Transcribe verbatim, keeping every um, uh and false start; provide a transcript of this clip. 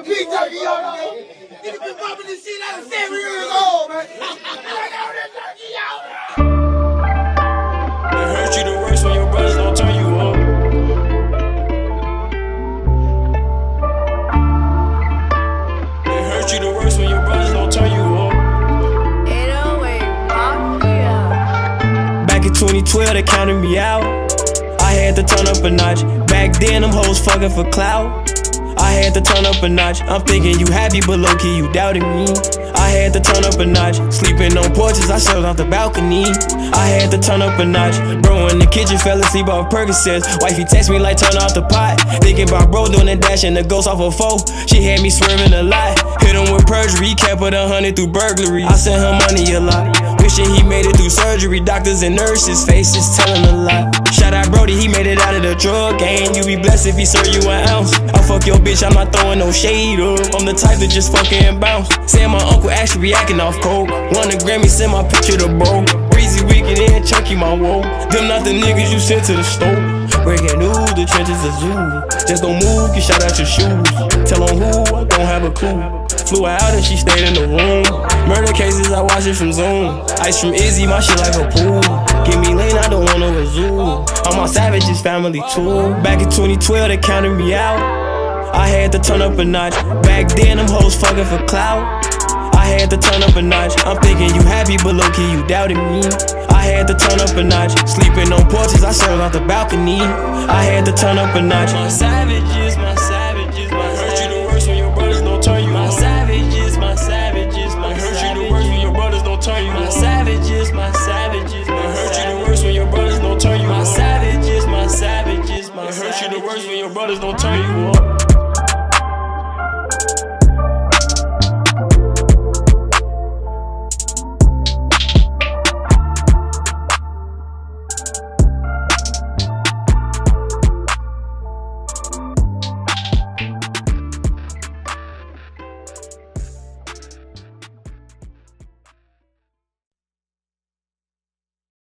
He turkey on me. Nigga been bumping this shit out of seven years old, man. I got that turkey out. It hurts you the worst when your brothers don't turn you up. It hurts you the worst when your brothers don't turn you up. Back in twenty twelve, they counted me out. I had to turn up a notch. Back then, them hoes fucking for clout. I had to turn up a notch. I'm thinking you happy, but low-key you doubted me. I had to turn up a notch. Sleeping on porches, I served off the balcony. I had to turn up a notch. Bro in the kitchen fell asleep off Percocets. Wifey text me like turn off the pot. Thinking about bro doing a dash and the ghost off a foe. She had me swerving a lot. Hit him with perjury, cap of a hundred through burglary. I sent her money a lot. Wishing he made it through surgery. Doctors and nurses, faces telling a lot. Shout out Brody, he made it out of the drug game. You be blessed if he serve you an ounce. I'll fuck your bitch, I'm not throwing no shade up. I'm the type that just fucking and bounce. Saying my uncle actually reacting off coke. Won a Grammy, send my picture to bro. Breezy weekend in, chunky my woe. Them not the niggas you sent to the store. Breaking news, the trenches are zoo. Just don't move, get shot out your shoes. Tell on who, I don't have a clue. Flew her out and she stayed in the room. Murder cases, I watch it from Zoom. Ice from Izzy, my shit like a pool. Give me lean, I don't want no zoo. All my savages, family too. Back in twenty twelve, they counted me out. I had to turn up a notch. Back then, them hoes fucking for clout. I had to turn up a notch. I'm thinking you happy, but low-key you doubted me. I had to turn up a notch. Sleeping on porches, I served off the balcony. I had to turn up a notch. My savages, my savages, my hurt you the worst when your brothers don't turn you. My savages, my savages, my hurt you the worst when your brothers don't turn you. My savages, my savages, my hurt you the worst when your brothers don't turn you. My savages, my savages, my hurt you the worst when your brothers don't turn you.